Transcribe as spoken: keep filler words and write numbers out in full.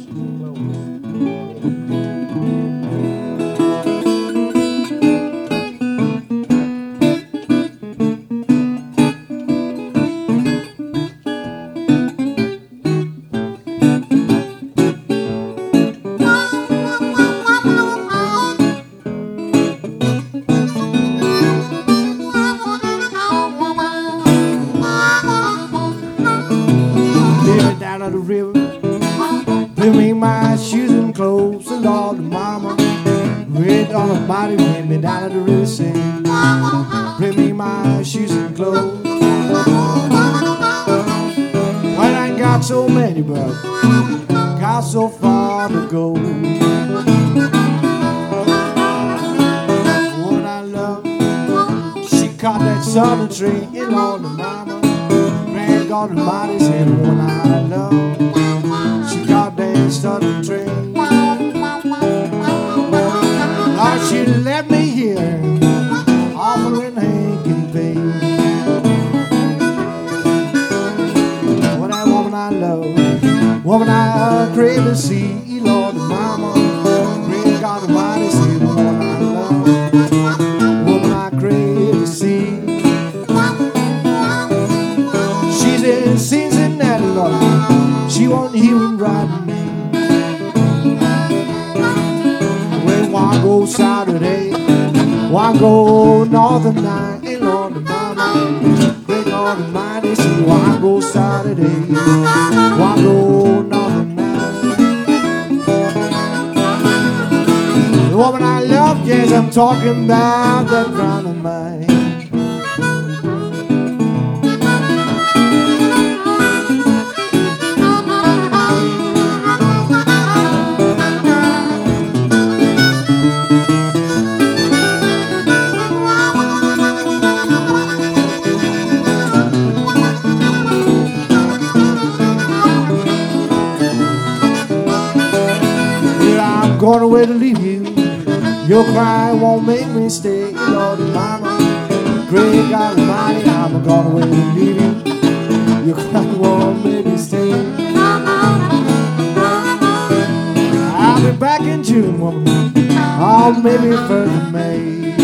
Down at the river, bring me my shoes and clothes, and Lord and Mama, red on the body, bring me down at the river, sing, bring me my shoes and clothes. Well, I got so many, but got so far to go. What I love, she caught that southern train, and Lord and Mama, God Almighty said, one I love, she got that southern train. Lord, she left me here, offering aching pain. Well, that woman I love, woman I crave to see, Lord and Mama, great God Almighty said, one I love, woman I crave to see. In Cincinnati, Lord, she won't hear him riding me. When one goes Saturday, one go north and night, and Lord and Mama, great Lord Almighty, see one go Saturday, one go north and night. The woman I love, yes, I'm talking about that crown of mine. Going away to leave you, your cry won't make me stay, Lord and Mama, great God Almighty, I'm going away to leave you, your cry won't make me stay. I'll be back in June, woman, or maybe first of May.